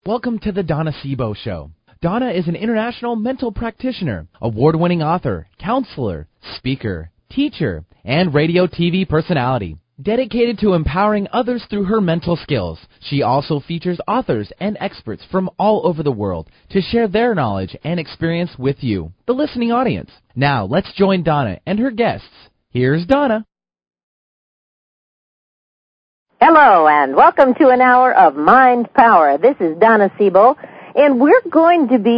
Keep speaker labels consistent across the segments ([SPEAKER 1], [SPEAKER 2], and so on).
[SPEAKER 1] Welcome to the Donna Sebo Show. Donna is an international mental practitioner, award-winning author, counselor, speaker, teacher, and radio TV personality. Dedicated to empowering others through her mental skills, she also features authors and experts from all over the world to share their knowledge and experience with you, the listening audience. Now, let's join Donna and her guests. Here's Donna.
[SPEAKER 2] Hello, and welcome to an hour of Mind Power. This is Donna Sebo, and we are going to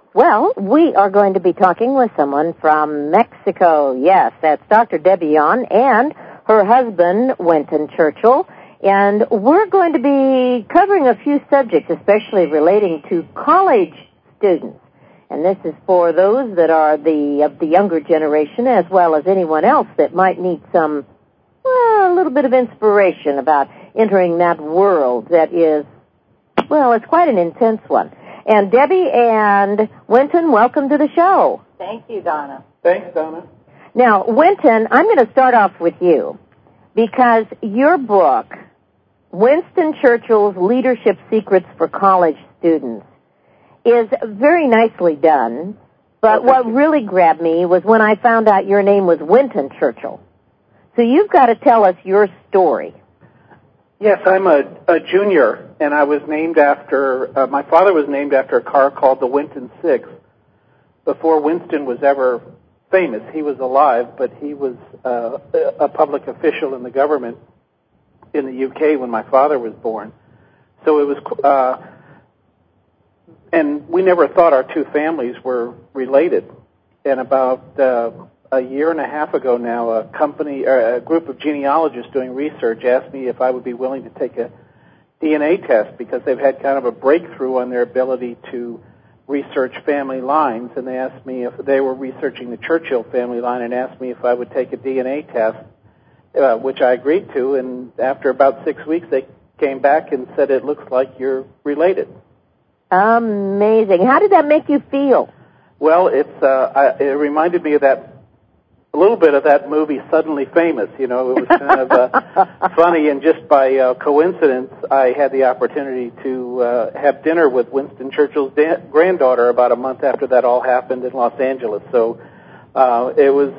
[SPEAKER 2] be talking with someone from Mexico. Yes, that's Dr. Debbie Yon and her husband, Wynton Churchill, and we're going to be covering a few subjects, especially relating to college students. And this is for those that are of the younger generation, as well as anyone else that might need some a little bit of inspiration about entering that world that is, it's quite an intense one. And Debbie and Wynton, welcome to the show.
[SPEAKER 3] Thank you, Donna.
[SPEAKER 4] Thanks, Donna.
[SPEAKER 2] Now, Wynton, I'm going to start off with you because your book, Winston Churchill's Leadership Secrets for College Students, is very nicely done, but what really grabbed me was when I found out your name was Wynton Churchill. So you've got to tell us your story.
[SPEAKER 4] Yes, I'm a junior, and I was named after, my father was named after a car called the Winton Six before Winston was ever famous. He was alive, but he was a public official in the government in the UK when my father was born. So it was, and we never thought our two families were related. And about a year and a half ago now, a group of genealogists doing research asked me if I would be willing to take a DNA test because they've had kind of a breakthrough on their ability to research family lines, and they asked me if they were researching the Churchill family line and asked me if I would take a DNA test, which I agreed to, and after about 6 weeks they came back and said it looks like you're related.
[SPEAKER 2] Amazing. How did that make you feel?
[SPEAKER 4] Well, it reminded me of a little bit of that movie, Suddenly Famous. You know, it was kind of funny, and just by coincidence, I had the opportunity to have dinner with Winston Churchill's granddaughter about a month after that all happened in Los Angeles. So it was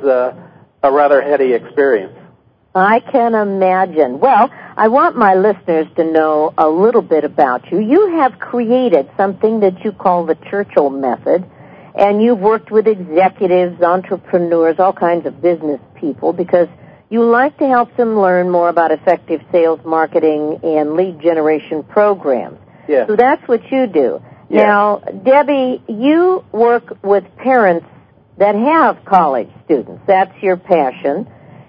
[SPEAKER 4] a rather heady experience.
[SPEAKER 2] I can imagine. Well, I want my listeners to know a little bit about you. You have created something that you call the Churchill Method, and you've worked with executives, entrepreneurs, all kinds of business people because you like to help them learn more about effective sales, marketing, and lead generation programs.
[SPEAKER 4] Yes.
[SPEAKER 2] So that's what you do.
[SPEAKER 4] Yes.
[SPEAKER 2] Now, Debbie, you work with parents that have college students. That's your passion.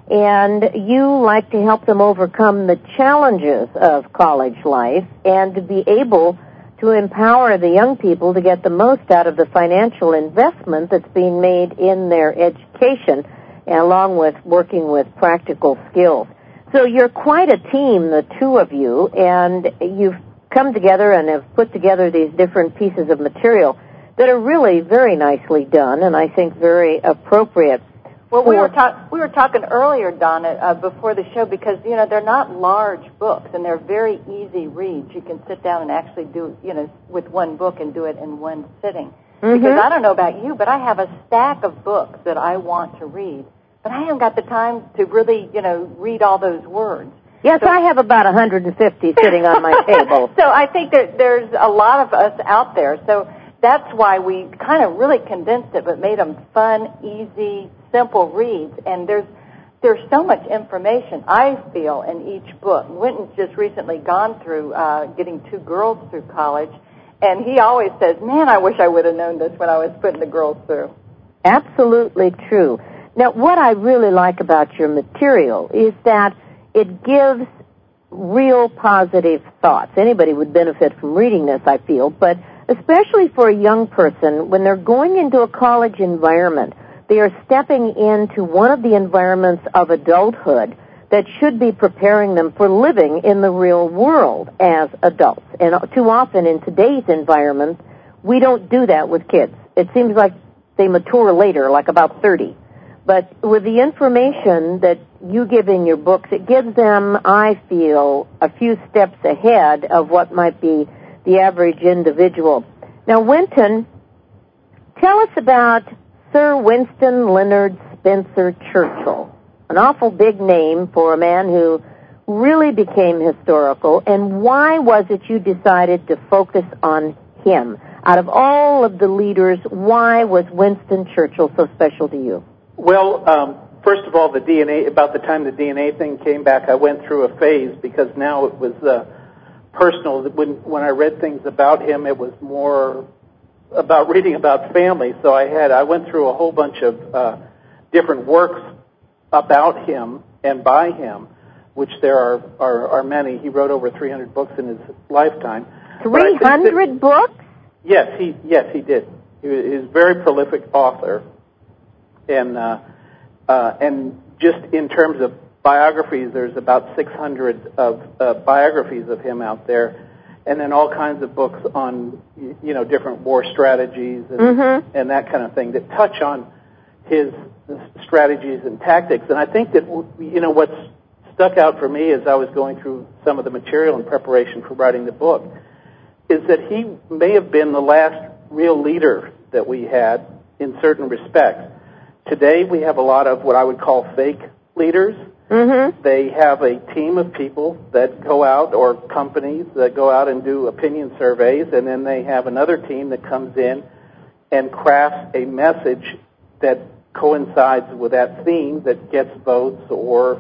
[SPEAKER 2] And you like to help them overcome the challenges of college life and to be able to empower the young people to get the most out of the financial investment that's being made in their education, along with working with practical skills. So you're quite a team, the two of you, and you've come together and have put together these different pieces of material that are really very nicely done and I think very appropriate.
[SPEAKER 3] Well, we were talking earlier, Donna, before the show, because, they're not large books, and they're very easy reads. You can sit down and actually do, with one book and do it in one sitting. Mm-hmm. Because I don't know about you, but I have a stack of books that I want to read, but I haven't got the time to really, read all those words.
[SPEAKER 2] Yes, so I have about 150 sitting on my table.
[SPEAKER 3] So I think that there's a lot of us out there. So that's why we kind of really condensed it, but made them fun, easy, simple reads. And there's so much information, I feel, in each book. Wynton's just recently gone through getting 2 girls through college, and he always says, man, I wish I would have known this when I was putting the girls through.
[SPEAKER 2] Absolutely true. Now, what I really like about your material is that it gives real positive thoughts. Anybody would benefit from reading this, I feel, but especially for a young person, when they're going into a college environment, they are stepping into one of the environments of adulthood that should be preparing them for living in the real world as adults. And too often in today's environment, we don't do that with kids. It seems like they mature later, like about 30. But with the information that you give in your books, it gives them, I feel, a few steps ahead of what might be the average individual. Now, Winton, tell us about Sir Winston Leonard Spencer Churchill, an awful big name for a man who really became historical, and why was it you decided to focus on him? Out of all of the leaders, why was Winston Churchill so special to you?
[SPEAKER 4] Well, first of all, the DNA, about the time the DNA thing came back, I went through a phase because now it was personal. When I read things about him, it was more about reading about family. So I went through a whole bunch of different works about him and by him, which there are many. He wrote over 300 books in his lifetime.
[SPEAKER 2] 300 books?
[SPEAKER 4] Yes, he did. He was a very prolific author, and just in terms of biographies, there's about 600 of biographies of him out there, and then all kinds of books on different war strategies and that kind of thing that touch on his strategies and tactics. And I think that what's stuck out for me as I was going through some of the material in preparation for writing the book is that he may have been the last real leader that we had in certain respects. Today we have a lot of what I would call fake leaders. They have a team of people that go out, or companies that go out and do opinion surveys, and then they have another team that comes in and crafts a message that coincides with that theme that gets votes or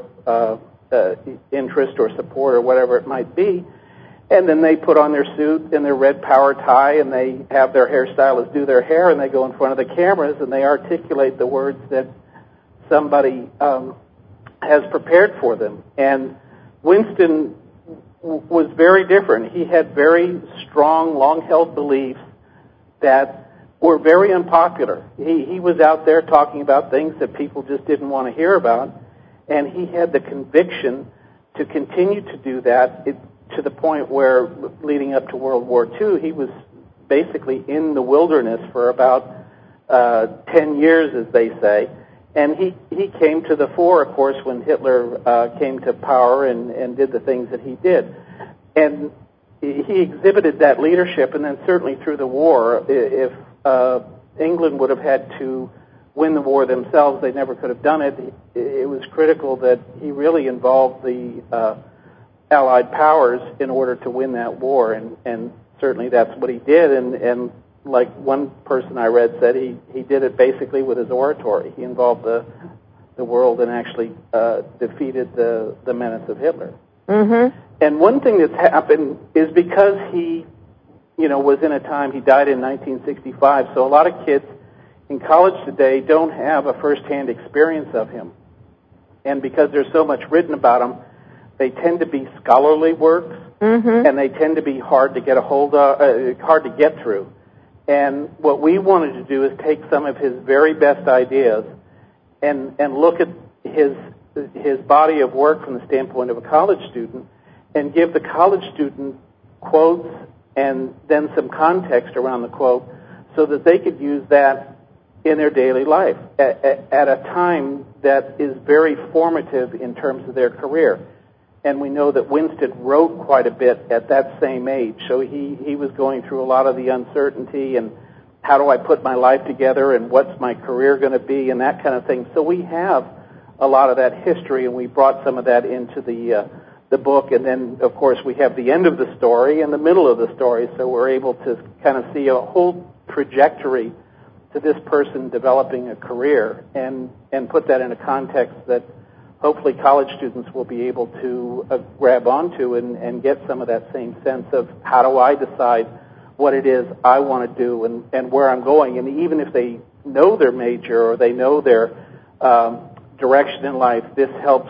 [SPEAKER 4] interest or support or whatever it might be. And then they put on their suit and their red power tie, and they have their hairstylist do their hair, and they go in front of the cameras and they articulate the words that somebody has prepared for them. And Winston was very different. He had very strong, long-held beliefs that were very unpopular. He was out there talking about things that people just didn't want to hear about, and he had the conviction to continue to do that to the point where, leading up to World War II, he was basically in the wilderness for about 10 years, as they say. And he came to the fore, of course, when Hitler came to power and did the things that he did. And he exhibited that leadership, and then certainly through the war, if England would have had to win the war themselves, they never could have done it. It was critical that he really involved the Allied powers in order to win that war, and certainly that's what he did. And like one person I read said, he did it basically with his oratory. He involved the world and actually defeated the menace of Hitler. And one thing that's happened is because he, was in a time, he died in 1965, so a lot of kids in college today don't have a first-hand experience of him. And because there's so much written about him, they tend to be scholarly works, and they tend to be hard to get a hold of, hard to get through. And what we wanted to do is take some of his very best ideas and look at his body of work from the standpoint of a college student, and give the college student quotes and then some context around the quote so that they could use that in their daily life at a time that is very formative in terms of their career. And we know that Winston wrote quite a bit at that same age, so he was going through a lot of the uncertainty and how do I put my life together and what's my career going to be and that kind of thing. So we have a lot of that history, and we brought some of that into the book. And then, of course, we have the end of the story and the middle of the story, so we're able to kind of see a whole trajectory to this person developing a career and put that in a context that hopefully college students will be able to grab onto and get some of that same sense of how do I decide what it is I want to do and where I'm going. And even if they know their major or they know their direction in life, this helps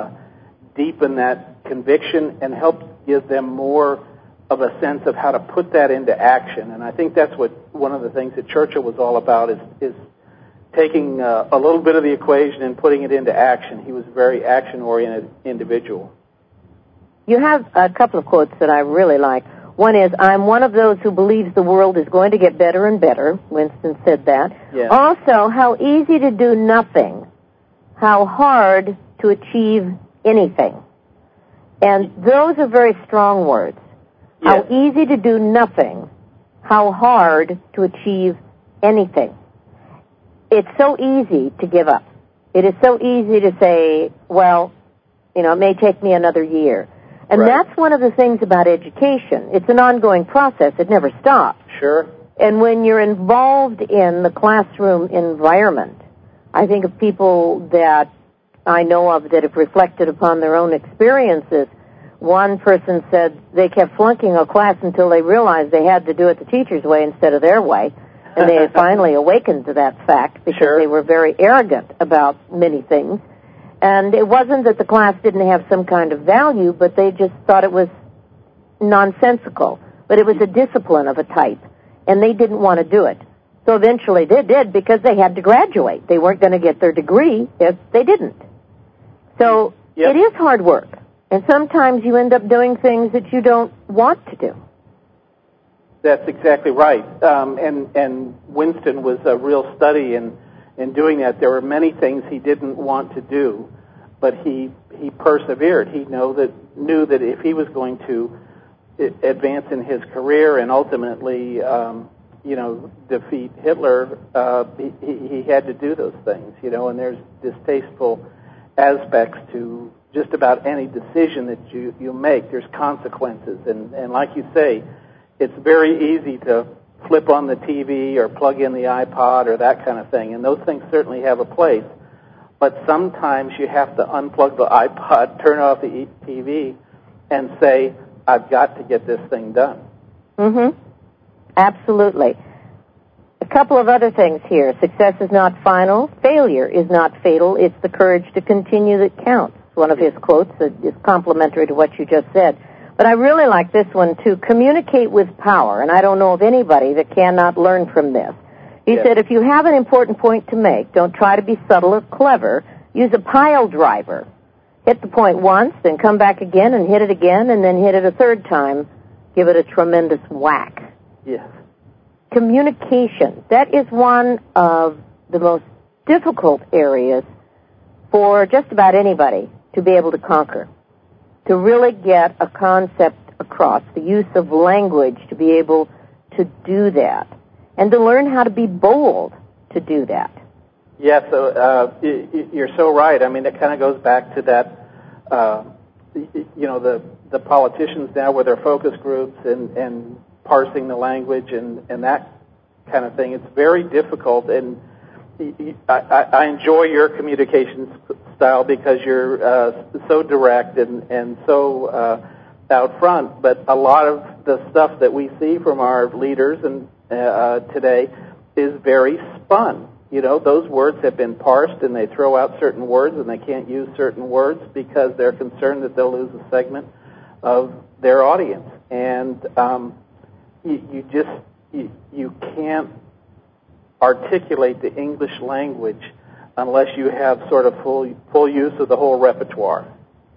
[SPEAKER 4] deepen that conviction and helps give them more of a sense of how to put that into action. And I think that's what one of the things that Churchill was all about is taking a little bit of the equation and putting it into action. He was a very action-oriented individual.
[SPEAKER 2] You have a couple of quotes that I really like. One is, I'm one of those who believes the world is going to get better and better. Winston said that.
[SPEAKER 4] Yeah.
[SPEAKER 2] Also, how easy to do nothing, how hard to achieve anything. And those are very strong words. How easy to do nothing, how hard to achieve anything. It's so easy to give up. It is so easy to say, well, it may take me another year. And that's one of the things about education. It's an ongoing process. It never stops.
[SPEAKER 4] Sure.
[SPEAKER 2] And when you're involved in the classroom environment, I think of people that I know of that have reflected upon their own experiences. One person said they kept flunking a class until they realized they had to do it the teacher's way instead of their way. And they finally awakened to that fact because they were very arrogant about many things. And it wasn't that the class didn't have some kind of value, but they just thought it was nonsensical. But it was a discipline of a type, and they didn't want to do it. So eventually they did because they had to graduate. They weren't going to get their degree if they didn't. So it is hard work. And sometimes you end up doing things that you don't want to do.
[SPEAKER 4] That's exactly right. And Winston was a real study in doing that. There were many things he didn't want to do, but he persevered. He knew that if he was going to advance in his career and ultimately, defeat Hitler, he had to do those things, and there's distasteful aspects to just about any decision that you make. There's consequences, and like you say, it's very easy to flip on the TV or plug in the iPod or that kind of thing, and those things certainly have a place. But sometimes you have to unplug the iPod, turn off the TV, and say, I've got to get this thing done.
[SPEAKER 2] Mm-hmm. Absolutely. A couple of other things here. Success is not final. Failure is not fatal. It's the courage to continue that counts. One of his quotes that is complementary to what you just said. But I really like this one, too. Communicate with power. And I don't know of anybody that cannot learn from this. He said, if you have an important point to make, don't try to be subtle or clever. Use a pile driver. Hit the point once, then come back again and hit it again, and then hit it a third time. Give it a tremendous whack.
[SPEAKER 4] Yes.
[SPEAKER 2] Communication. That is one of the most difficult areas for just about anybody to be able to conquer. To really get a concept across, the use of language to be able to do that, and to learn how to be bold to do that.
[SPEAKER 4] Yeah, so you're so right. I mean, it kind of goes back to that, the politicians now with their focus groups and parsing the language and that kind of thing. It's very difficult, and I enjoy your communications style because you're so direct and so out front. But a lot of the stuff that we see from our leaders and today is very spun. Those words have been parsed, and they throw out certain words, and they can't use certain words because they're concerned that they'll lose a segment of their audience. And you can't articulate the English language unless you have sort of full use of the whole repertoire.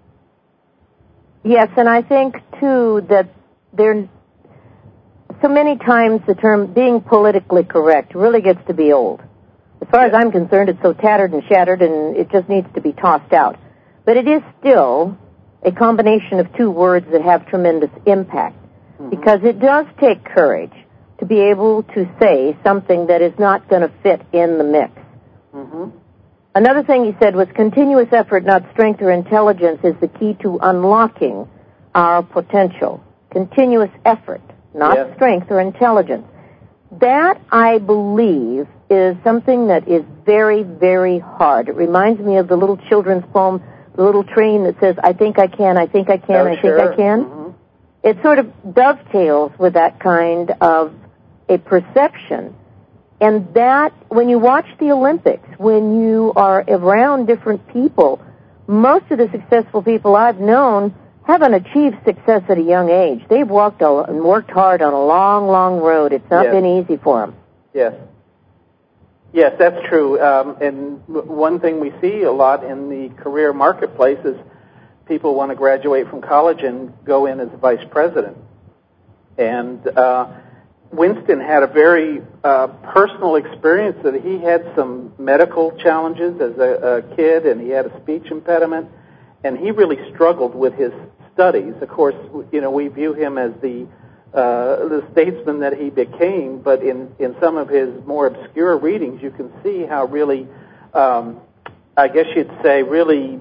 [SPEAKER 2] Yes, and I think, too, that there so many times the term being politically correct really gets to be old. As far as I'm concerned, it's so tattered and shattered, and it just needs to be tossed out. But it is still a combination of two words that have tremendous impact, because it does take courage to be able to say something that is not going to fit in the mix.
[SPEAKER 4] Mm-hmm.
[SPEAKER 2] Another thing he said was continuous effort, not strength or intelligence, is the key to unlocking our potential. Continuous effort, not strength or intelligence. That, I believe, is something that is very, very hard. It reminds me of the little children's poem, The Little Train, that says, I think I can, I think I can, I think I can.
[SPEAKER 4] Mm-hmm.
[SPEAKER 2] It sort of dovetails with that kind of a perception. And that, when you watch the Olympics, when you are around different people, most of the successful people I've known haven't achieved success at a young age. They've walked and worked hard on a long, long road. It's not been easy for them.
[SPEAKER 4] Yes. Yes, that's true. And one thing we see a lot in the career marketplace is people want to graduate from college and go in as a vice president. And Winston had a very personal experience that he had some medical challenges as a kid, and he had a speech impediment, and he really struggled with his studies. Of course, we view him as the statesman that he became, but in some of his more obscure readings, you can see how really, I guess you'd say, really,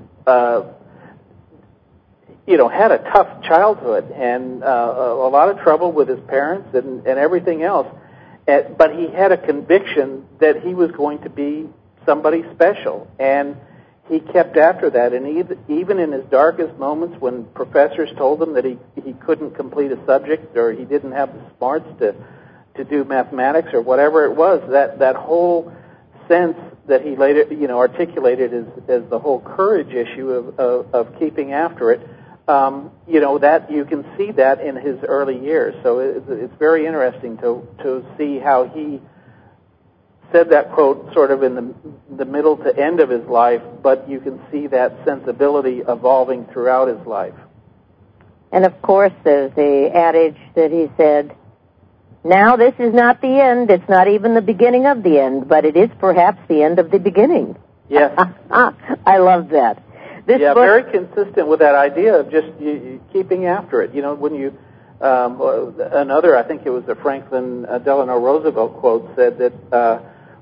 [SPEAKER 4] had a tough childhood and a lot of trouble with his parents and everything else. But he had a conviction that he was going to be somebody special, and he kept after that. And even in his darkest moments, when professors told him that he couldn't complete a subject or he didn't have the smarts to do mathematics or whatever it was, that whole sense that he later articulated as the whole courage issue of keeping after it. That you can see that in his early years. So it's very interesting to see how he said that quote sort of in the middle to end of his life, but you can see that sensibility evolving throughout his life.
[SPEAKER 2] And of course, there's the adage that he said, "Now this is not the end. It's not even the beginning of the end, but it is perhaps the end of the beginning."
[SPEAKER 4] Yes.
[SPEAKER 2] I love that. This book,
[SPEAKER 4] very consistent with that idea of just keeping after it. When you, another, I think it was a Franklin Delano Roosevelt quote, said that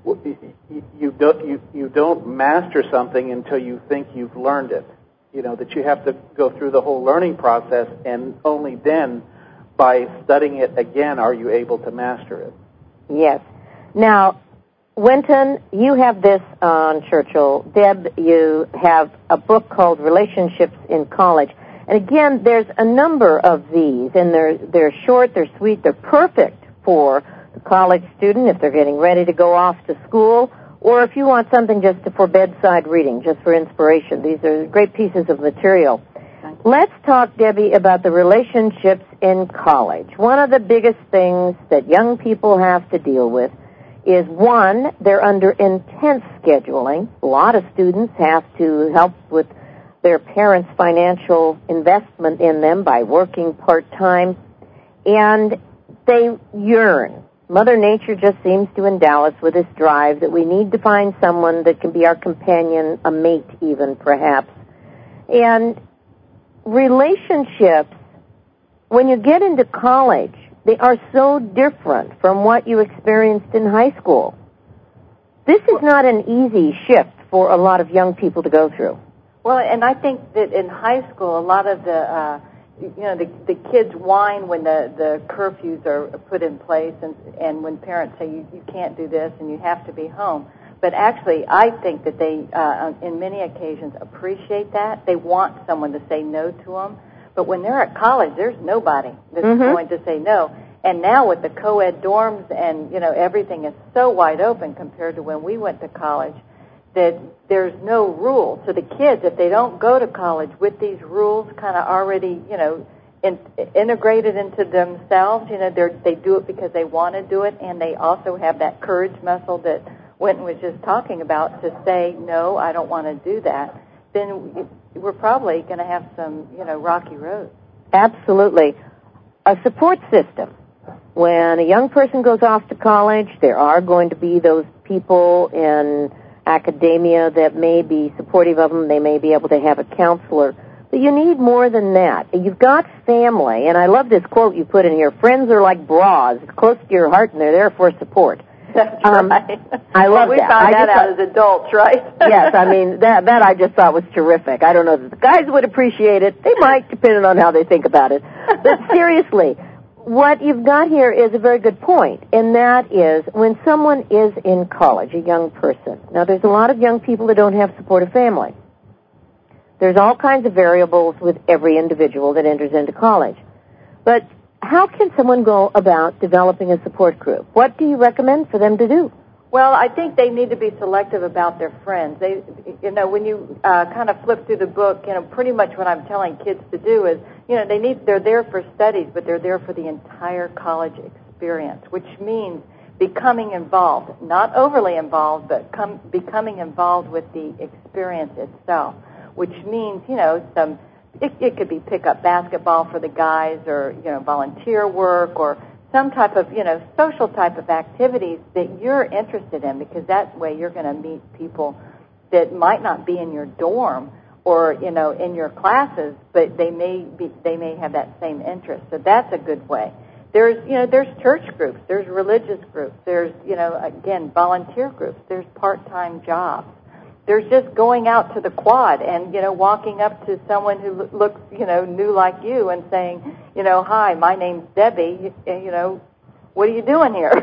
[SPEAKER 4] you don't master something until you think you've learned it. That you have to go through the whole learning process, and only then, by studying it again, are you able to master it.
[SPEAKER 2] Yes. Now, Winton, you have this on Churchill. Deb, you have a book called Relationships in College. And again, there's a number of these, and they're short, they're sweet, they're perfect for the college student if they're getting ready to go off to school, or if you want something just for bedside reading, just for inspiration. These are great pieces of material. Let's talk, Debbie, about the relationships in college. One of the biggest things that young people have to deal with is, one, they're under intense scheduling. A lot of students have to help with their parents' financial investment in them by working part-time, and they yearn. Mother Nature just seems to endow us with this drive that we need to find someone that can be our companion, a mate even, perhaps. And relationships, when you get into college, they are so different from what you experienced in high school. This is not an easy shift for a lot of young people to go through.
[SPEAKER 3] Well, and I think that in high school, a lot of the kids whine when the curfews are put in place, and when parents say you can't do this and you have to be home. But actually, I think that they, in many occasions, appreciate that. They want someone to say no to them. But when they're at college, there's nobody that's going to say no. And now with the co-ed dorms and, everything is so wide open compared to when we went to college that there's no rule. So the kids, if they don't go to college with these rules kind of already, integrated into themselves, they do it because they want to do it, and they also have that courage muscle that Winton was just talking about to say, no, I don't want to do that, then we're probably going to have some, rocky roads.
[SPEAKER 2] Absolutely. A support system. When a young person goes off to college, there are going to be those people in academia that may be supportive of them. They may be able to have a counselor. But you need more than that. You've got family, and I love this quote you put in here, friends are like bras, close to your heart, and they're there for support.
[SPEAKER 3] That's right.
[SPEAKER 2] I love
[SPEAKER 3] we
[SPEAKER 2] that.
[SPEAKER 3] found that out as adults, right?
[SPEAKER 2] Yes, I mean, that I just thought was terrific. I don't know that the guys would appreciate it. They might, depending on how they think about it. But seriously, what you've got here is a very good point, and that is when someone is in college, a young person. Now, there's a lot of young people that don't have supportive family. There's all kinds of variables with every individual that enters into college. But how can someone go about developing a support group? What do you recommend for them to do?
[SPEAKER 3] Well, I think they need to be selective about their friends. They, when you kind of flip through the book, pretty much what I'm telling kids to do is, they're there for studies, but they're there for the entire college experience, which means becoming involved, not overly involved, but becoming involved with the experience itself, which means, it could be pick up basketball for the guys, or, volunteer work, or some type of, social type of activities that you're interested in, because that way you're going to meet people that might not be in your dorm or in your classes, but they may have that same interest. So that's a good way. There's church groups, there's religious groups, there's again volunteer groups, there's part-time jobs. There's just going out to the quad and walking up to someone who looks new like you and saying, hi, my name's Debbie. What are you doing here?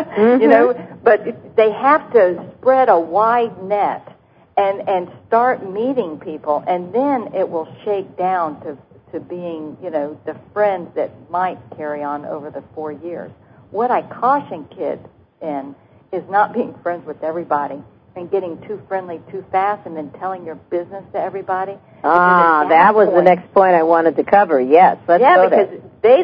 [SPEAKER 3] Mm-hmm. But they have to spread a wide net and start meeting people, and then it will shake down to being, the friends that might carry on over the 4 years. What I caution kids in is not being friends with everybody and getting too friendly too fast and then telling your business to everybody.
[SPEAKER 2] That was the next point I wanted to cover. Yes, let's go there.
[SPEAKER 3] Because they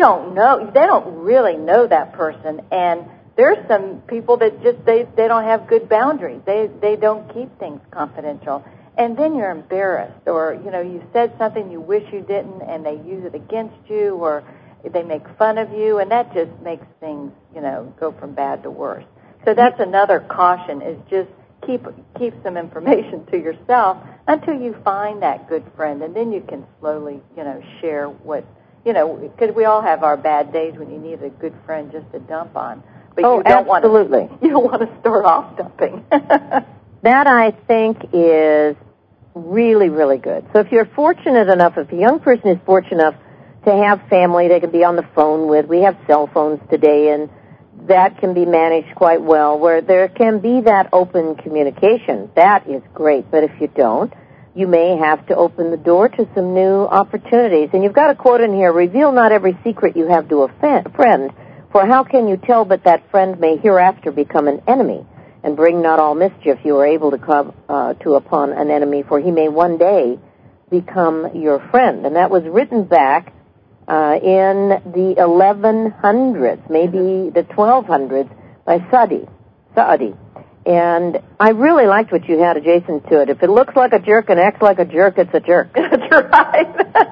[SPEAKER 3] don't really know that person, and there's some people that just they don't have good boundaries. They don't keep things confidential. And then you're embarrassed, or you said something you wish you didn't, and they use it against you, or they make fun of you, and that just makes things go from bad to worse. So that's another caution: is just keep some information to yourself until you find that good friend, and then you can slowly share what because we all have our bad days when you need a good friend just to dump on. But you don't
[SPEAKER 2] absolutely.
[SPEAKER 3] You don't want to start off dumping.
[SPEAKER 2] That, I think, is really, really good. So if you're fortunate enough, if a young person is fortunate enough to have family they can be on the phone with, we have cell phones today, and that can be managed quite well, where there can be that open communication. That is great. But if you don't, you may have to open the door to some new opportunities. And you've got a quote in here: reveal not every secret you have to a friend, for how can you tell but that friend may hereafter become an enemy? And bring not all mischief you are able to come upon an enemy, for he may one day become your friend. And that was written back in the 1100s, maybe the 1200s, by Saadi. And I really liked what you had adjacent to it. If it looks like a jerk and acts like a jerk, it's a jerk.
[SPEAKER 3] That's right.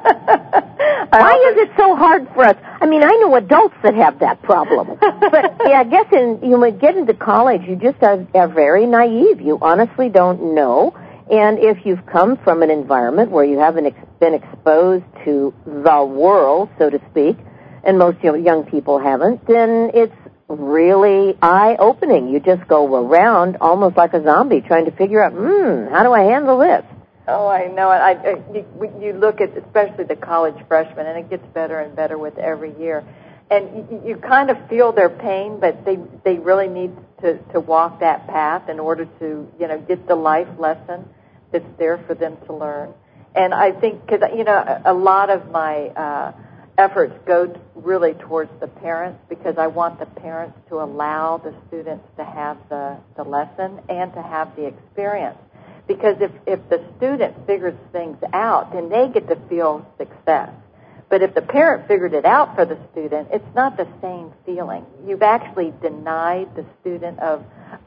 [SPEAKER 2] Why is it so hard for us? I mean, I know adults that have that problem. But yeah, I guess when you get into college, you just are very naive. You honestly don't know. And if you've come from an environment where you haven't been exposed to the world, so to speak, and most young people haven't, then it's really eye-opening. You just go around almost like a zombie trying to figure out, how do I handle this?
[SPEAKER 3] Oh, I know it. You look at especially the college freshmen, and it gets better and better with every year. And you kind of feel their pain, but they really need to walk that path in order to, get the life lesson that's there for them to learn. And I think, because, a lot of my efforts go really towards the parents, because I want the parents to allow the students to have the lesson and to have the experience. Because if the student figures things out, then they get to feel success. But if the parent figured it out for the student, it's not the same feeling. You've actually denied the student of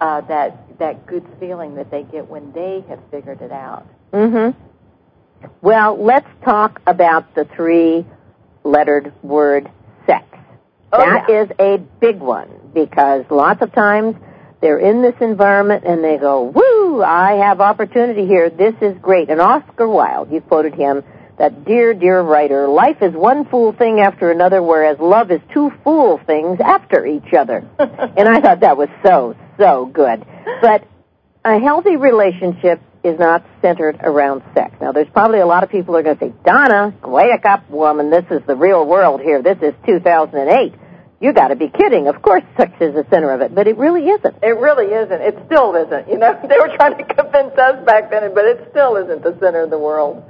[SPEAKER 3] that good feeling that they get when they have figured it out.
[SPEAKER 2] Mm-hmm. Well, let's talk about the 3-lettered word sex. That is a big one, because lots of times they're in this environment and they go, woo, I have opportunity here. This is great. And Oscar Wilde, you quoted him, that dear, dear writer, life is one fool thing after another, whereas love is 2 fool things after each other. And I thought that was so good. But a healthy relationship is not centered around sex. Now, there's probably a lot of people who are going to say, Donna, wake up, woman, this is the real world here. This is 2008. You got to be kidding. Of course sex is the center of it, but it really isn't.
[SPEAKER 3] It really isn't. It still isn't. They were trying to convince us back then, but it still isn't the center of the world.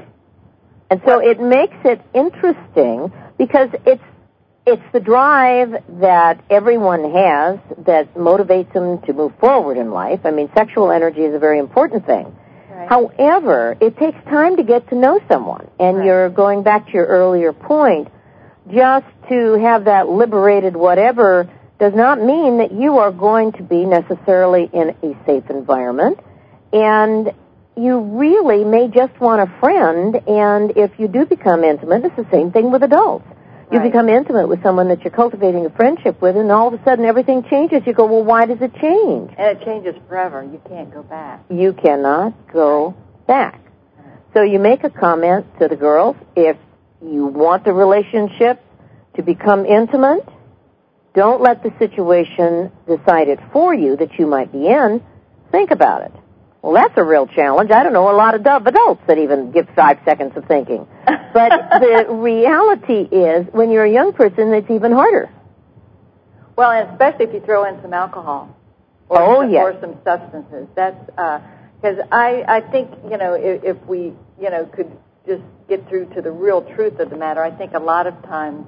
[SPEAKER 2] And so it makes it interesting, because it's the drive that everyone has that motivates them to move forward in life. I mean, sexual energy is a very important thing.
[SPEAKER 3] Right.
[SPEAKER 2] However, it takes time to get to know someone. And
[SPEAKER 3] right.
[SPEAKER 2] You're going back to your earlier point, just to have that liberated whatever does not mean that you are going to be necessarily in a safe environment. And you really may just want a friend, and if you do become intimate, it's the same thing with adults. You
[SPEAKER 3] right.
[SPEAKER 2] become intimate with someone that you're cultivating a friendship with, and all of a sudden everything changes. You go, well, why does it change?
[SPEAKER 3] And it changes forever. You can't go back.
[SPEAKER 2] You cannot go back. So you make a comment to the girls. If you want the relationship to become intimate, don't let the situation decide it for you that you might be in. Think about it. Well, that's a real challenge. I don't know a lot of adults that even give 5 seconds of thinking. But the reality is, when you're a young person, it's even harder.
[SPEAKER 3] Well, and especially if you throw in some alcohol or some substances. That's because I think, if we, could just get through to the real truth of the matter, I think a lot of times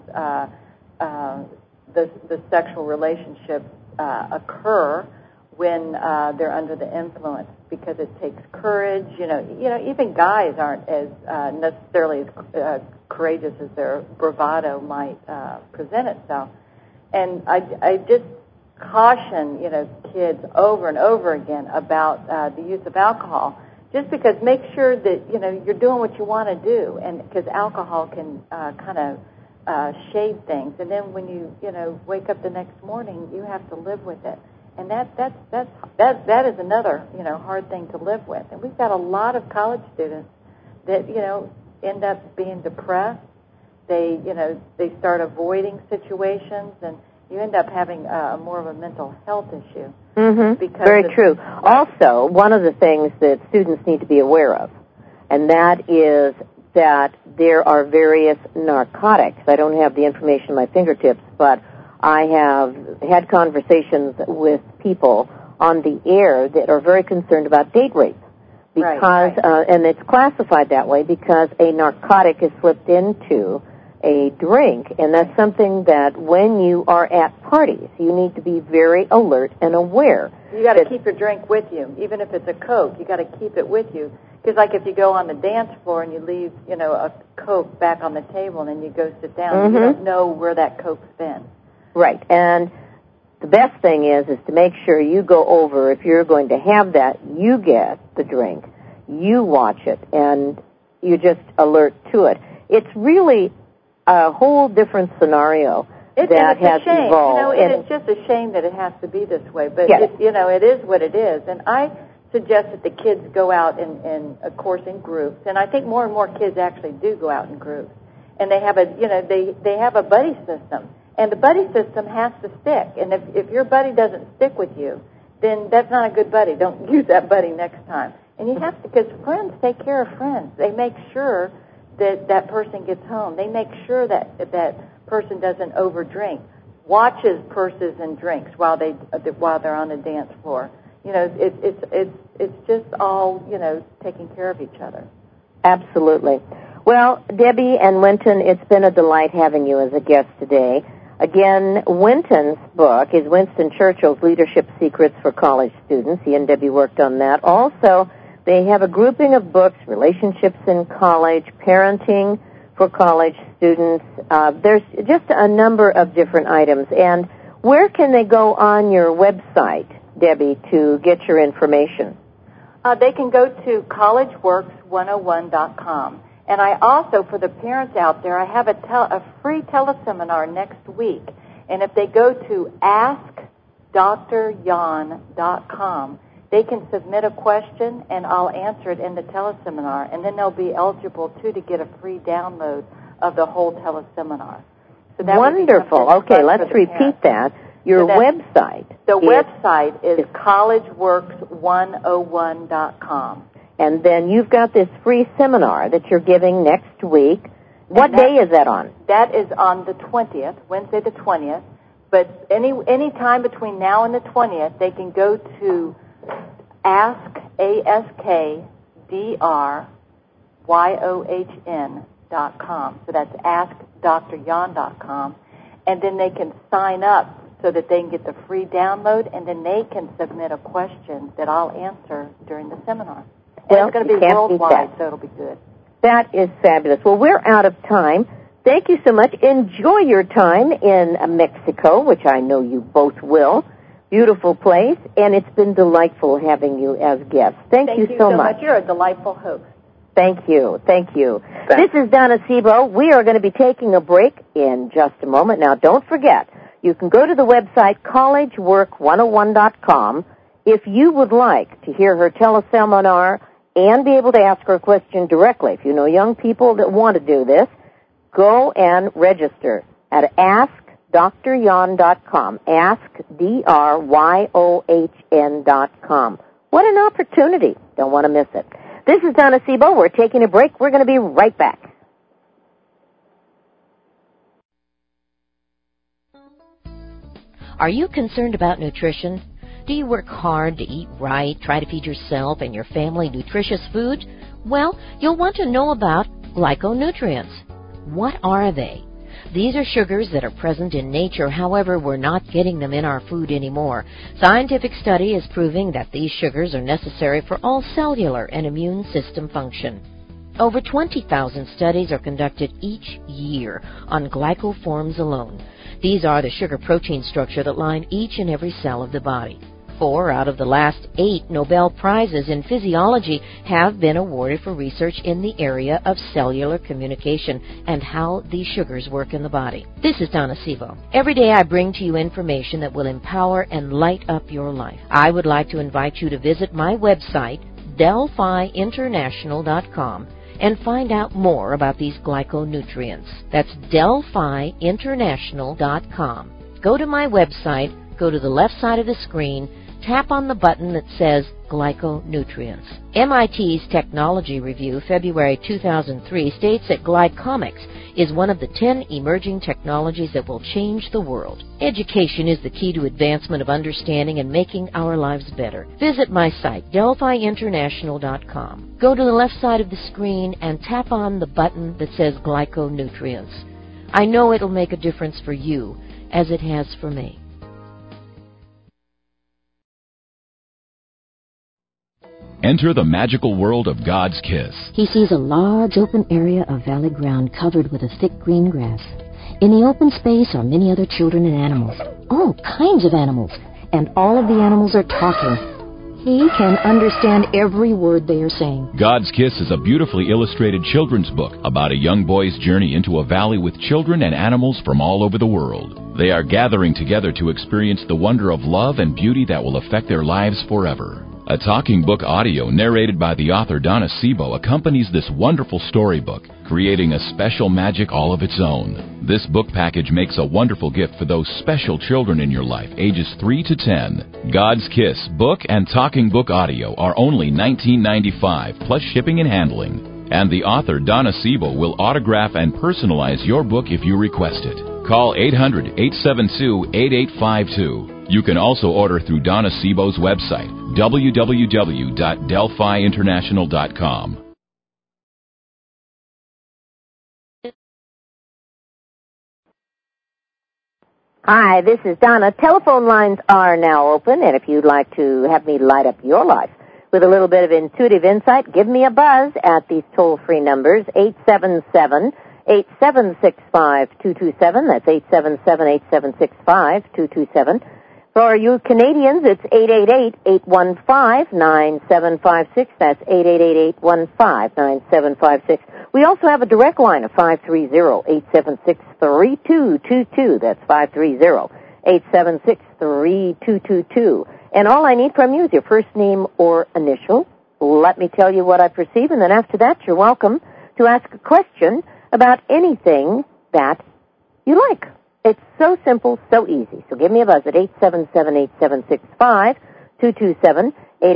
[SPEAKER 3] the sexual relationships occur when they're under the influence, because it takes courage. Even guys aren't as necessarily as courageous as their bravado might present itself. And I just caution, kids over and over again about the use of alcohol, just because make sure that, you're doing what you want to do, and because alcohol can kind of shade things. And then when you, wake up the next morning, you have to live with it. And that is another, hard thing to live with. And we've got a lot of college students that, end up being depressed. They start avoiding situations, and you end up having more of a mental health issue.
[SPEAKER 2] Mm-hmm. Very true. Also, one of the things that students need to be aware of, and that is that there are various narcotics. I don't have the information at my fingertips, but I have had conversations with people on the air that are very concerned about date rape, because and it's classified that way because a narcotic is slipped into a drink, and that's something that when you are at parties, you need to be very alert and aware.
[SPEAKER 3] You got to keep your drink with you, even if it's a Coke. You got to keep it with you, because like if you go on the dance floor and you leave, a Coke back on the table, and then you go sit down, you don't know where that Coke's been.
[SPEAKER 2] Right, and the best thing is to make sure you go over, if you're going to have that, you get the drink, you watch it, and you just alert to it. It's really a whole different scenario that has evolved.
[SPEAKER 3] It's just a shame that it has to be this way, but it is what it is. And I suggest that the kids go out in of course, in groups, and I think more and more kids actually do go out in groups, and they have they have a buddy system. And the buddy system has to stick. And if your buddy doesn't stick with you, then that's not a good buddy. Don't use that buddy next time. And you have to, because friends take care of friends. They make sure that person gets home. They make sure that person doesn't overdrink. Watches purses and drinks while they're on the dance floor. It's just all, taking care of each other.
[SPEAKER 2] Absolutely. Well, Debbie and Wynton, it's been a delight having you as a guest today. Again, Wynton's book is Winston Churchill's Leadership Secrets for College Students. He and Debbie worked on that. Also, they have a grouping of books, Relationships in College, Parenting for College Students. There's just a number of different items. And where can they go on your website, Debbie, to get your information?
[SPEAKER 3] They can go to collegeworks101.com. And I also, for the parents out there, I have a free teleseminar next week. And if they go to AskDrYon.com, they can submit a question, and I'll answer it in the teleseminar. And then they'll be eligible, too, to get a free download of the whole teleseminar. So that
[SPEAKER 2] wonderful. Okay, let's repeat that. Your website.
[SPEAKER 3] The website is collegeworks101.com.
[SPEAKER 2] And then you've got this free seminar that you're giving next week. What day is that on?
[SPEAKER 3] That is on the 20th, Wednesday the 20th. But any time between now and the 20th, they can go to AskDrYon.com. So that's AskDrYon.com. And then they can sign up so that they can get the free download, and then they can submit a question that I'll answer during the seminar. And it's going to be worldwide, so it'll be good.
[SPEAKER 2] That is fabulous. Well, we're out of time. Thank you so much. Enjoy your time in Mexico, which I know you both will. Beautiful place, and it's been delightful having you as guests. Thank you so much.
[SPEAKER 3] You're a delightful host.
[SPEAKER 2] Thank you. Thank you. Thanks. This is Donna Sebo. We are going to be taking a break in just a moment. Now, don't forget, you can go to the website collegework101.com if you would like to hear her teleseminar and be able to ask her a question directly. If you know young people that want to do this, go and register at AskDrYon.com. AskDrYohn.com. What an opportunity. Don't want to miss it. This is Donna Sebo. We're taking a break. We're going to be right back.
[SPEAKER 5] Are you concerned about nutrition? Do you work hard to eat right, try to feed yourself and your family nutritious food? Well, you'll want to know about glyconutrients. What are they? These are sugars that are present in nature, however, we're not getting them in our food anymore. Scientific study is proving that these sugars are necessary for all cellular and immune system function. Over 20,000 studies are conducted each year on glycoforms alone. These are the sugar-protein structure that line each and every cell of the body. 4 out of the last 8 Nobel Prizes in physiology have been awarded for research in the area of cellular communication and how these sugars work in the body. This is Donna Sebo. Every day I bring to you information that will empower and light up your life. I would like to invite you to visit my website, DelphiInternational.com, and find out more about these glyconutrients. That's DelphiInternational.com. Go to my website, go to the left side of the screen, tap on the button that says Glyconutrients. MIT's Technology Review, February 2003, states that glycomics is one of the 10 emerging technologies that will change the world. Education is the key to advancement of understanding and making our lives better. Visit my site, DelphiInternational.com. Go to the left side of the screen and tap on the button that says Glyconutrients. I know it'll make a difference for you, as it has for me.
[SPEAKER 6] Enter the magical world of God's kiss.
[SPEAKER 7] He sees a large open area of valley ground covered with a thick green grass. In the open space are many other children and animals, all kinds of animals, and all of the animals are talking. He can understand every word they are saying.
[SPEAKER 6] God's Kiss is a beautifully illustrated children's book about a young boy's journey into a valley with children and animals from all over the world. They are gathering together to experience the wonder of love and beauty that will affect their lives forever. A talking book audio narrated by the author Donna Sebo accompanies this wonderful storybook, creating a special magic all of its own. This book package makes a wonderful gift for those special children in your life, ages 3 to 10. God's Kiss book and talking book audio are only $19.95 plus shipping and handling. And the author Donna Sebo will autograph and personalize your book if you request it. Call 800-872-8852. You can also order through Donna Sebo's website, www.DelphiInternational.com.
[SPEAKER 2] Hi, this is Donna. Telephone lines are now open, and if you'd like to have me light up your life with a little bit of intuitive insight, give me a buzz at these toll-free numbers, 877-876-5227. That's 877-876-5227. For you Canadians, it's 888-815-9756. That's 888-815-9756. We also have a direct line of 530-876-3222. That's 530-876-3222. And all I need from you is your first name or initial. Let me tell you what I perceive, and then after that, you're welcome to ask a question about anything that you like. It's so simple, so easy. So give me a buzz at 877-876-5227,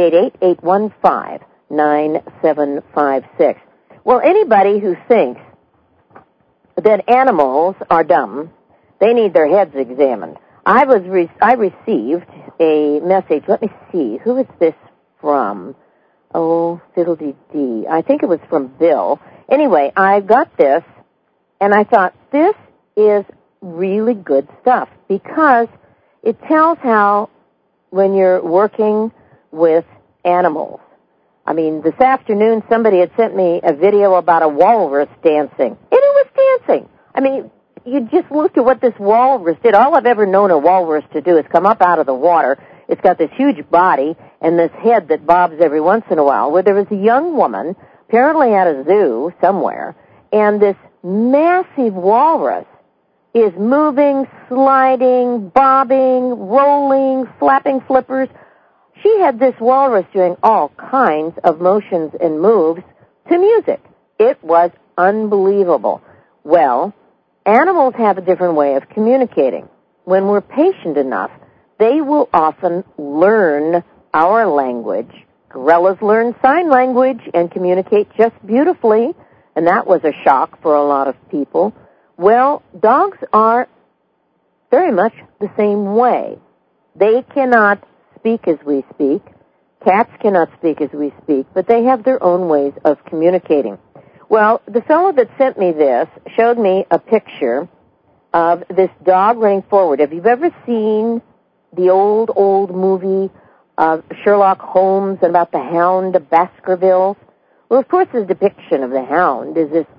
[SPEAKER 2] 888-815-9756. Well, anybody who thinks that animals are dumb, they need their heads examined. I received a message. Let me see. Who is this from? Oh, fiddle-dee-dee. I think it was from Bill. Anyway, I got this, and I thought, this is really good stuff, because it tells how when you're working with animals. I mean, this afternoon somebody had sent me a video about a walrus dancing, and it was dancing. I mean, you just looked at what this walrus did. All I've ever known a walrus to do is come up out of the water. It's got this huge body and this head that bobs every once in a while. Where there was a young woman, apparently at a zoo somewhere, and this massive walrus is moving, sliding, bobbing, rolling, flapping flippers. She had this walrus doing all kinds of motions and moves to music. It was unbelievable. Well, animals have a different way of communicating. When we're patient enough, they will often learn our language. Gorillas learn sign language and communicate just beautifully, and that was a shock for a lot of people. Well, dogs are very much the same way. They cannot speak as we speak. Cats cannot speak as we speak, but they have their own ways of communicating. Well, the fellow that sent me this showed me a picture of this dog running forward. Have you ever seen the old movie of Sherlock Holmes and about the Hound of Baskerville? Well, of course, the depiction of the Hound is this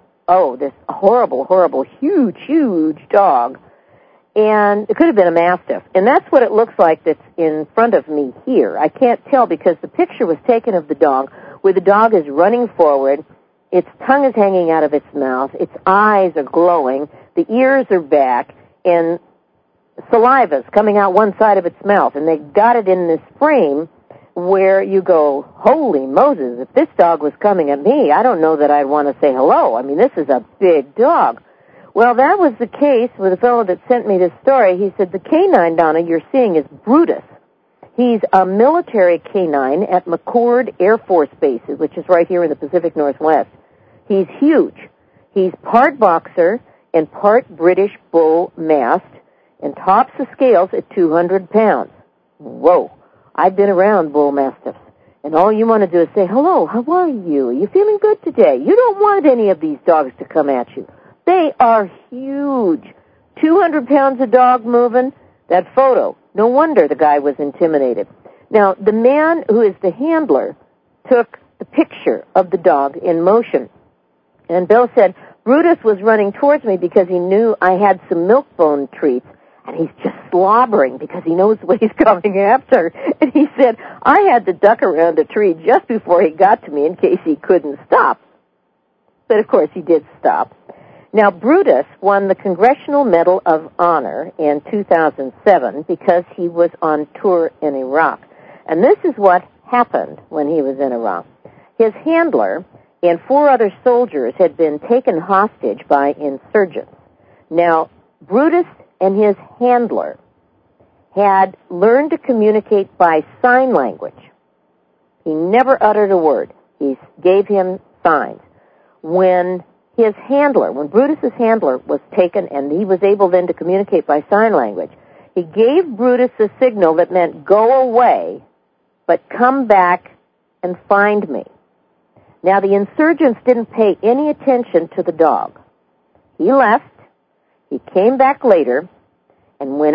[SPEAKER 2] horrible, huge dog. And it could have been a Mastiff. And that's what it looks like that's in front of me here. I can't tell because the picture was taken of the dog where the dog is running forward. Its tongue is hanging out of its mouth. Its eyes are glowing. The ears are back. And saliva's coming out one side of its mouth. And they got it in this frame where you go, holy Moses, if this dog was coming at me, I don't know that I'd want to say hello. I mean, this is a big dog. Well, that was the case with the fellow that sent me this story. He said, the canine, Donna, you're seeing is Brutus. He's a military canine at McChord Air Force Base, which is right here in the Pacific Northwest. He's huge. He's part boxer and part British bull mast and tops the scales at 200 pounds. Whoa. I've been around bull mastiffs, and all you want to do is say, hello, how are you? Are you feeling good today? You don't want any of these dogs to come at you. They are huge. 200 pounds of dog moving. That photo. No wonder the guy was intimidated. Now, the man who is the handler took the picture of the dog in motion. And Bill said, Brutus was running towards me because he knew I had some milk bone treats, and he's just slobbering because he knows what he's coming after. And he said, I had to duck around a tree just before he got to me in case he couldn't stop. But, of course, he did stop. Now, Brutus won the Congressional Medal of Honor in 2007 because he was on tour in Iraq. And this is what happened when he was in Iraq. His handler and 4 other soldiers had been taken hostage by insurgents. Now, Brutus and his handler had learned to communicate by sign language. He never uttered a word. He gave him signs. When Brutus's handler was taken and he was able then to communicate by sign language, he gave Brutus a signal that meant go away, but come back and find me. Now, the insurgents didn't pay any attention to the dog. He left. He came back later and went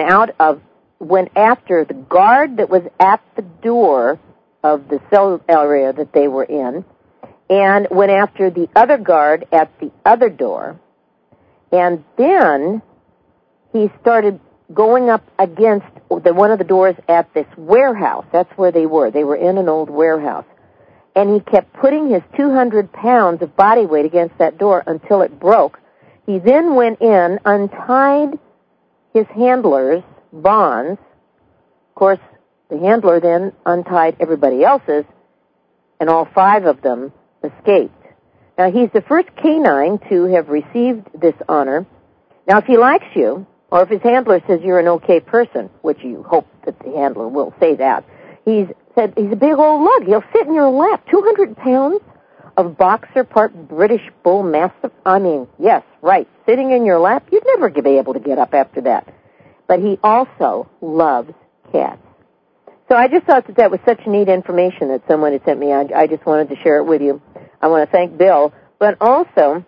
[SPEAKER 2] after the guard that was at the door of the cell area that they were in, and went after the other guard at the other door. And then he started going up against one of the doors at this warehouse. That's where they were. They were in an old warehouse. And he kept putting his 200 pounds of body weight against that door until it broke. He then went in, untied his handler's bonds. Of course, the handler then untied everybody else's, and all 5 of them escaped. Now, he's the first canine to have received this honor. Now, if he likes you, or if his handler says you're an okay person, which you hope that the handler will say that, he's a big old lug. He'll sit in your lap. 200 pounds of boxer, part British bull mastiff. I mean, yes, right, sitting in your lap. You'd never be able to get up after that. But he also loves cats. So I just thought that was such neat information that someone had sent me. I just wanted to share it with you. I want to thank Bill. But also,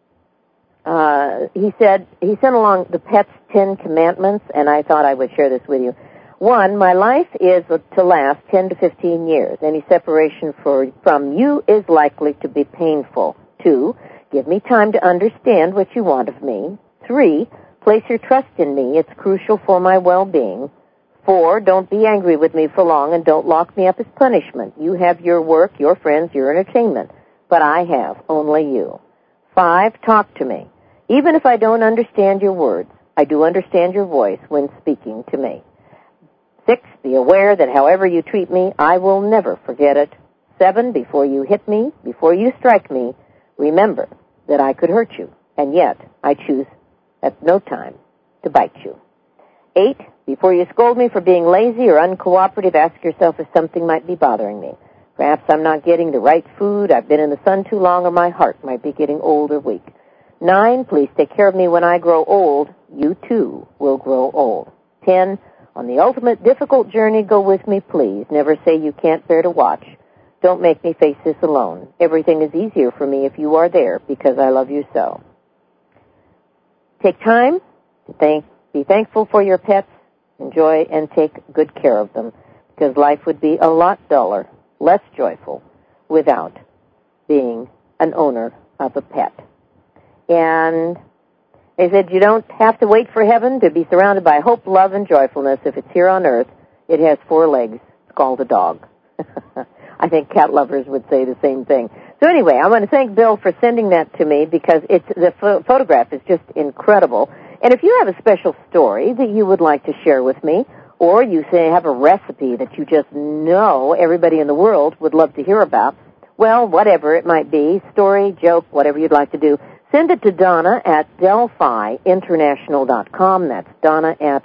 [SPEAKER 2] he sent along the Pet's 10 Commandments, and I thought I would share this with you. 1, my life is to last 10 to 15 years. Any separation from you is likely to be painful. 2, give me time to understand what you want of me. 3, place your trust in me. It's crucial for my well-being. 4, don't be angry with me for long and don't lock me up as punishment. You have your work, your friends, your entertainment, but I have only you. 5, talk to me. Even if I don't understand your words, I do understand your voice when speaking to me. 6, be aware that however you treat me, I will never forget it. 7, before you hit me, before you strike me, remember that I could hurt you, and yet I choose at no time to bite you. 8, before you scold me for being lazy or uncooperative, ask yourself if something might be bothering me. Perhaps I'm not getting the right food, I've been in the sun too long, or my heart might be getting old or weak. 9, please take care of me when I grow old. You too will grow old. 10, on the ultimate difficult journey, go with me, please. Never say you can't bear to watch. Don't make me face this alone. Everything is easier for me if you are there because I love you so. Take time to be thankful for your pets. Enjoy and take good care of them because life would be a lot duller, less joyful without being an owner of a pet. And they said you don't have to wait for heaven to be surrounded by hope, love, and joyfulness. If it's here on earth, it has 4 legs. It's called a dog. I think cat lovers would say the same thing. So anyway, I want to thank Bill for sending that to me because the photograph is just incredible. And if you have a special story that you would like to share with me, or you say have a recipe that you just know everybody in the world would love to hear about, well, whatever it might be, story, joke, whatever you'd like to do, send it to Donna at DelphiInternational.com. That's Donna at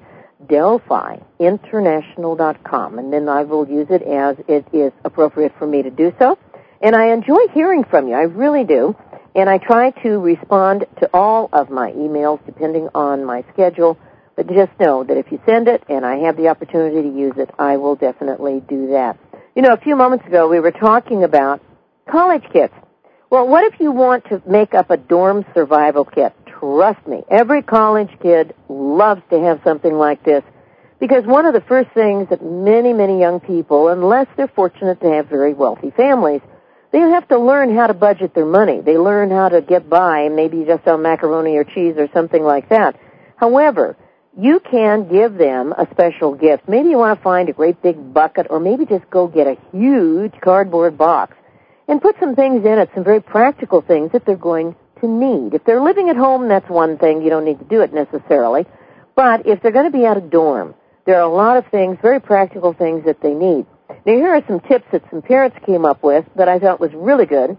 [SPEAKER 2] DelphiInternational.com. And then I will use it as it is appropriate for me to do so. And I enjoy hearing from you. I really do. And I try to respond to all of my emails depending on my schedule. But just know that if you send it and I have the opportunity to use it, I will definitely do that. You know, a few moments ago we were talking about college kits. Well, what if you want to make up a dorm survival kit? Trust me, every college kid loves to have something like this because one of the first things that many, many young people, unless they're fortunate to have very wealthy families, they have to learn how to budget their money. They learn how to get by, maybe just on macaroni or cheese or something like that. However, you can give them a special gift. Maybe you want to find a great big bucket or maybe just go get a huge cardboard box and put some things in it, some very practical things that they're going to need. If they're living at home, that's one thing. You don't need to do it necessarily. But if they're going to be at a dorm, there are a lot of things, very practical things that they need. Now, here are some tips that some parents came up with that I thought was really good.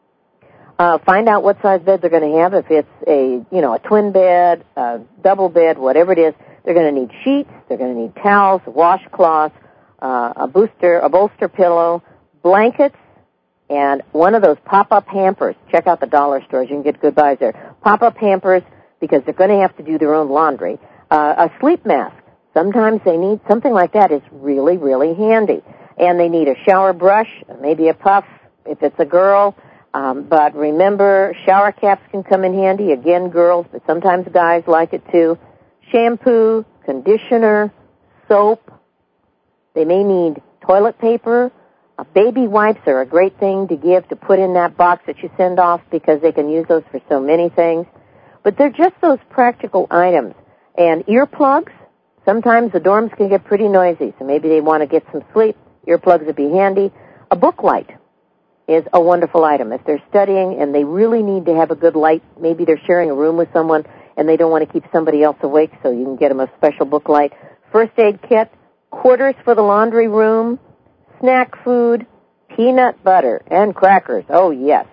[SPEAKER 2] Find out what size bed they're going to have. If it's a twin bed, a double bed, whatever it is, they're going to need sheets, they're going to need towels, washcloths, a bolster pillow, blankets, and one of those pop-up hampers. Check out the dollar stores. You can get good buys there. Pop-up hampers because they're going to have to do their own laundry. A sleep mask. Sometimes they need something like that. It's really, really handy. And they need a shower brush, maybe a puff if it's a girl. But remember, shower caps can come in handy. Again, girls, but sometimes guys like it too. Shampoo, conditioner, soap. They may need toilet paper. Baby wipes are a great thing to give to put in that box that you send off because they can use those for so many things. But they're just those practical items. And earplugs, sometimes the dorms can get pretty noisy, so maybe they want to get some sleep. Earplugs would be handy. A book light is a wonderful item. If they're studying and they really need to have a good light, maybe they're sharing a room with someone and they don't want to keep somebody else awake, so you can get them a special book light. First aid kit, quarters for the laundry room, snack food, peanut butter, and crackers. Oh, yes.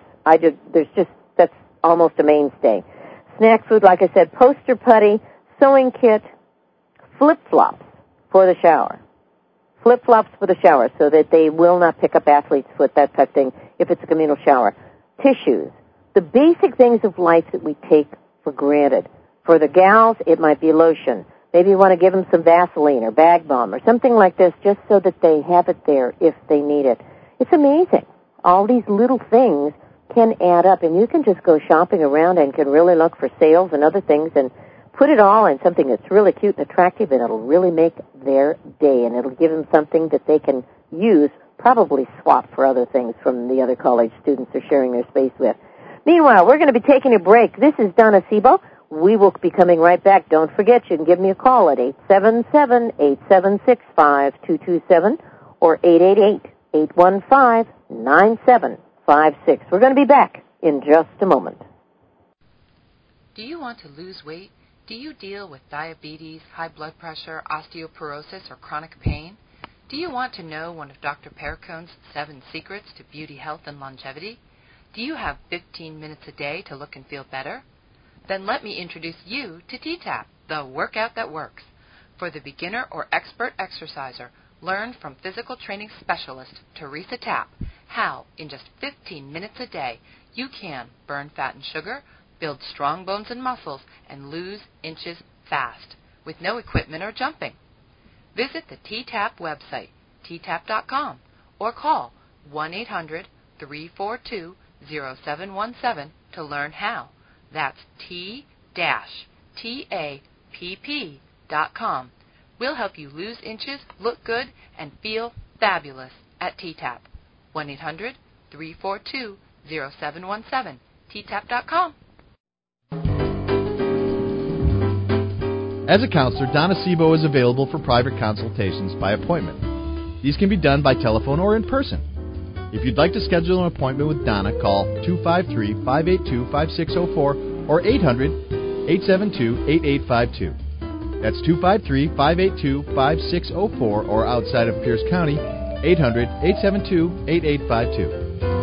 [SPEAKER 2] That's almost a mainstay. Snack food, like I said, poster putty, sewing kit, flip-flops for the shower. Flip-flops for the shower so that they will not pick up athlete's foot, that type of thing, if it's a communal shower. Tissues. The basic things of life that we take for granted. For the gals, it might be lotion. Maybe you want to give them some Vaseline or Bag Balm or something like this just so that they have it there if they need it. It's amazing. All these little things can add up, and you can just go shopping around and can really look for sales and other things and put it all in something that's really cute and attractive, and it'll really make their day, and it'll give them something that they can use, probably swap for other things from the other college students they're sharing their space with. Meanwhile, we're going to be taking a break. This is Donna Sebo. We will be coming right back. Don't forget, you can give me a call at 877-876-5227 or 888-815-9756. We're going to be back in just a moment.
[SPEAKER 8] Do you want to lose weight? Do you deal with diabetes, high blood pressure, osteoporosis, or chronic pain? Do you want to know one of Dr. Perricone's 7 secrets to beauty, health, and longevity? Do you have 15 minutes a day to look and feel better? Then let me introduce you to T-TAP, the workout that works. For the beginner or expert exerciser, learn from physical training specialist Teresa Tapp how, in just 15 minutes a day, you can burn fat and sugar, build strong bones and muscles, and lose inches fast, with no equipment or jumping. Visit the T-TAP website, ttap.com, or call 1-800-342-0717 to learn how. That's T-TAPP.com. We'll help you lose inches, look good, and feel fabulous at T-TAP. 1-800-342-0717, ttap.com.
[SPEAKER 9] As a counselor, Donna Sebo is available for private consultations by appointment. These can be done by telephone or in person. If you'd like to schedule an appointment with Donna, call 253-582-5604 or 800-872-8852. That's 253-582-5604 or outside of Pierce County, 800-872-8852.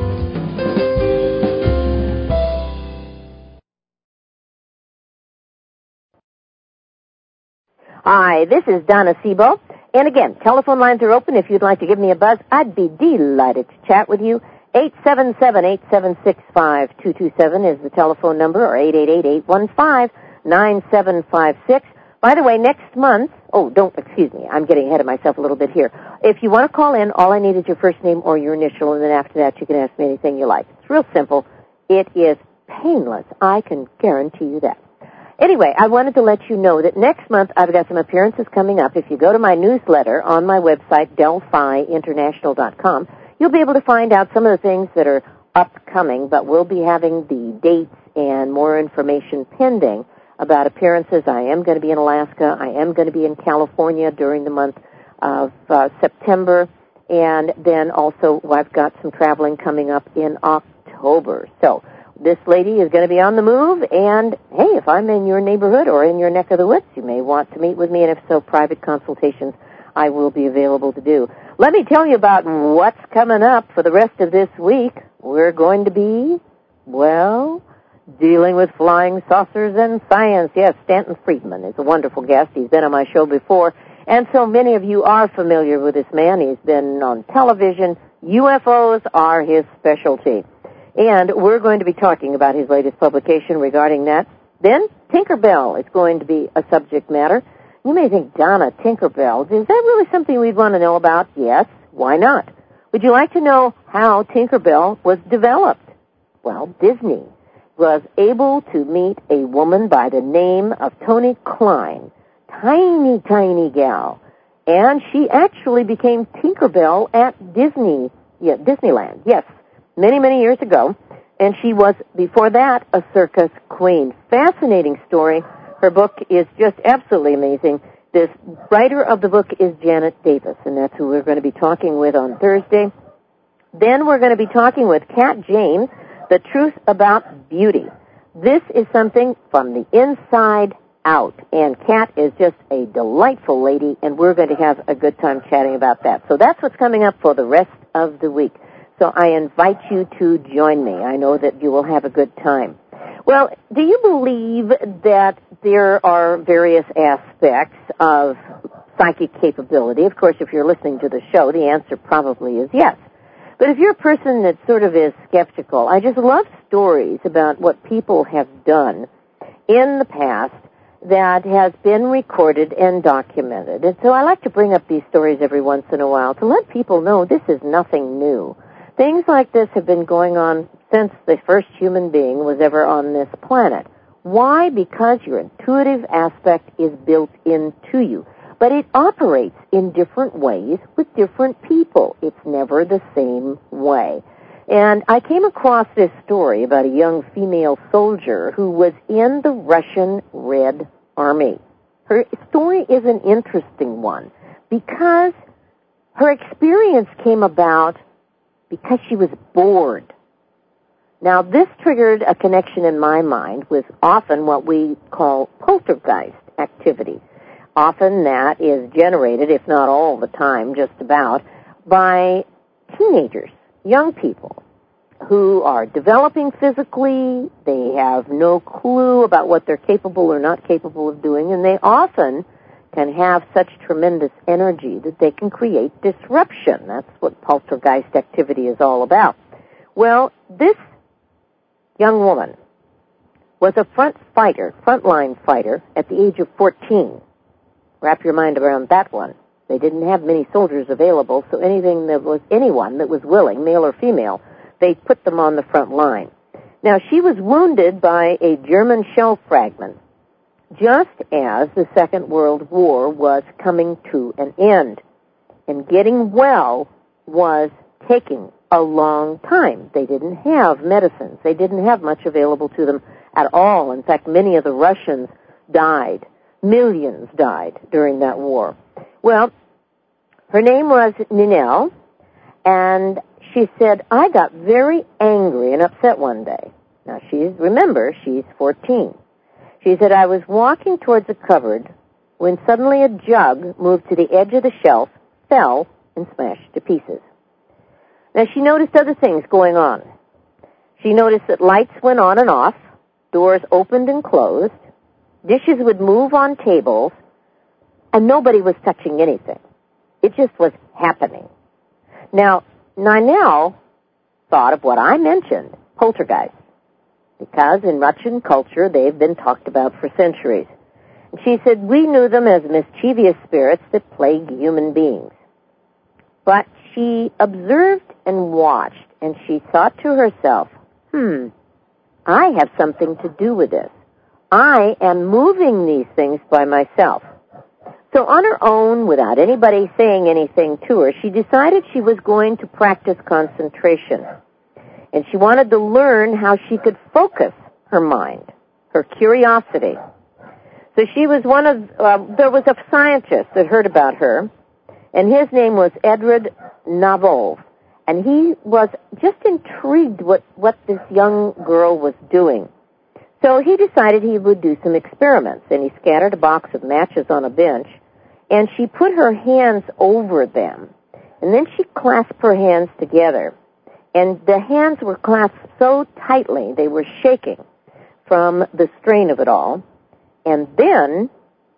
[SPEAKER 2] Hi, this is Donna Sebo. And again, telephone lines are open. If you'd like to give me a buzz, I'd be delighted to chat with you. 877-876-5227 is the telephone number, or 888-815-9756. By the way, next month, I'm getting ahead of myself a little bit here. If you want to call in, all I need is your first name or your initial, and then after that you can ask me anything you like. It's real simple. It is painless. I can guarantee you that. Anyway, I wanted to let you know that next month I've got some appearances coming up. If you go to my newsletter on my website, DelphiInternational.com, you'll be able to find out some of the things that are upcoming, but we'll be having the dates and more information pending about appearances. I am going to be in Alaska. I am going to be in California during the month of September. And then also I've got some traveling coming up in October. So this lady is going to be on the move, and, hey, if I'm in your neighborhood or in your neck of the woods, you may want to meet with me, and if so, private consultations I will be available to do. Let me tell you about what's coming up for the rest of this week. We're going to be, dealing with flying saucers and science. Yes, Stanton Friedman is a wonderful guest. He's been on my show before, and so many of you are familiar with this man. He's been on television. UFOs are his specialty. And we're going to be talking about his latest publication regarding that. Then, Tinkerbell is going to be a subject matter. You may think, Donna, Tinkerbell, is that really something we'd want to know about? Yes, why not? Would you like to know how Tinkerbell was developed? Well, Disney was able to meet a woman by the name of Toni Klein, tiny, tiny gal, and she actually became Tinkerbell at Disneyland, yes. Many, many years ago, and she was, before that, a circus queen. Fascinating story. Her book is just absolutely amazing. The writer of the book is Janet Davis, and that's who we're going to be talking with on Thursday. Then we're going to be talking with Kat James, The Truth About Beauty. This is something from the inside out, and Kat is just a delightful lady, and we're going to have a good time chatting about that. So that's what's coming up for the rest of the week. So I invite you to join me. I know that you will have a good time. Well, do you believe that there are various aspects of psychic capability? Of course, if you're listening to the show, the answer probably is yes. But if you're a person that sort of is skeptical, I just love stories about what people have done in the past that has been recorded and documented. And so I like to bring up these stories every once in a while to let people know this is nothing new. Things like this have been going on since the first human being was ever on this planet. Why? Because your intuitive aspect is built into you. But it operates in different ways with different people. It's never the same way. And I came across this story about a young female soldier who was in the Russian Red Army. Her story is an interesting one because her experience came about because she was bored. Now, this triggered a connection in my mind with often what we call poltergeist activity. Often that is generated, if not all the time, just about, by teenagers, young people, who are developing physically. They have no clue about what they're capable or not capable of doing, and they often can have such tremendous energy that they can create disruption. That's what poltergeist activity is all about. Well, this young woman was a frontline fighter at the age of 14. Wrap your mind around that one. They didn't have many soldiers available, so anyone that was willing, male or female, they put them on the front line. Now, she was wounded by a German shell fragment, just as the Second World War was coming to an end. And getting well was taking a long time. They didn't have medicines. They didn't have much available to them at all. In fact, many of the Russians died. Millions died during that war. Well, her name was Ninel, and she said, I got very angry and upset one day. Now, she's 14. She said, I was walking towards a cupboard when suddenly a jug moved to the edge of the shelf, fell, and smashed to pieces. Now, she noticed other things going on. She noticed that lights went on and off, doors opened and closed, dishes would move on tables, and nobody was touching anything. It just was happening. Now, Ninel thought of what I mentioned, poltergeist, because in Russian culture they've been talked about for centuries. And she said, we knew them as mischievous spirits that plague human beings. But she observed and watched, and she thought to herself, I have something to do with this. I am moving these things by myself. So on her own, without anybody saying anything to her, she decided she was going to practice concentration. And she wanted to learn how she could focus her mind, her curiosity. So she was there was a scientist that heard about her, and his name was Edward Nabokov. And he was just intrigued what this young girl was doing. So he decided he would do some experiments, and he scattered a box of matches on a bench, and she put her hands over them, and then she clasped her hands together. And the hands were clasped so tightly, they were shaking from the strain of it all. And then,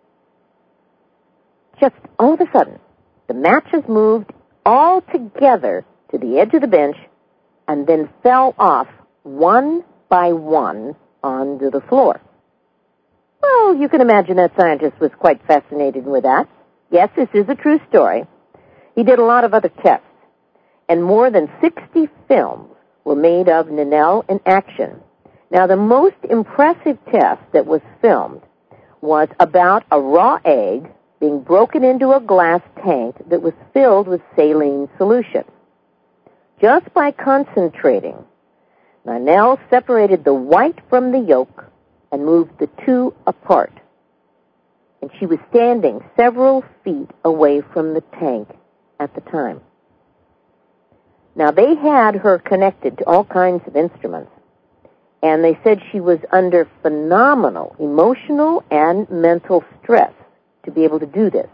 [SPEAKER 2] just all of a sudden, the matches moved all together to the edge of the bench and then fell off one by one onto the floor. Well, you can imagine that scientist was quite fascinated with that. Yes, this is a true story. He did a lot of other tests, and more than 60 films were made of Ninel in action. Now, the most impressive test that was filmed was about a raw egg being broken into a glass tank that was filled with saline solution. Just by concentrating, Ninel separated the white from the yolk and moved the two apart. And she was standing several feet away from the tank at the time. Now, they had her connected to all kinds of instruments, and they said she was under phenomenal emotional and mental stress to be able to do this.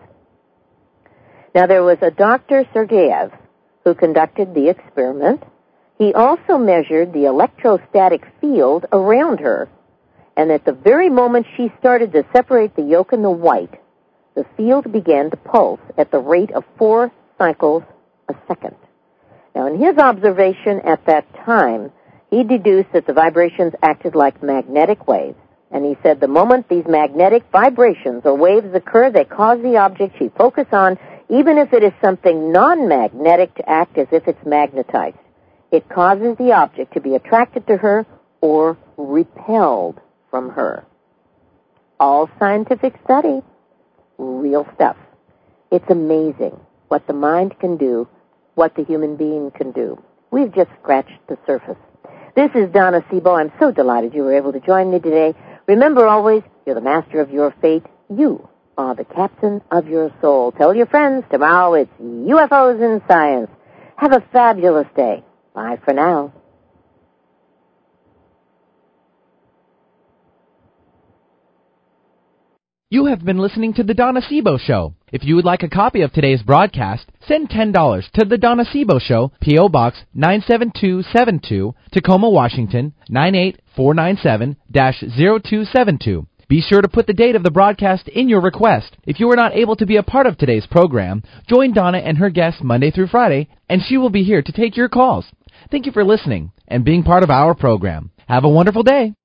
[SPEAKER 2] Now, there was a Dr. Sergeyev who conducted the experiment. He also measured the electrostatic field around her, and at the very moment she started to separate the yolk and the white, the field began to pulse at the rate of 4 cycles a second. Now, in his observation at that time, he deduced that the vibrations acted like magnetic waves. And he said the moment these magnetic vibrations or waves occur, they cause the object she focuses on, even if it is something non-magnetic, to act as if it's magnetized. It causes the object to be attracted to her or repelled from her. All scientific study, real stuff. It's amazing what the mind can do, what the human being can do. We've just scratched the surface. This is Donna Sebo. I'm so delighted you were able to join me today. Remember always, you're the master of your fate. You are the captain of your soul. Tell your friends tomorrow it's UFOs in Science. Have a fabulous day. Bye for now.
[SPEAKER 1] You have been listening to The Donna Sebo Show. If you would like a copy of today's broadcast, send $10 to The Donna Sebo Show, P.O. Box 97272, Tacoma, Washington, 98497-0272. Be sure to put the date of the broadcast in your request. If you were not able to be a part of today's program, join Donna and her guests Monday through Friday, and she will be here to take your calls. Thank you for listening and being part of our program. Have a wonderful day.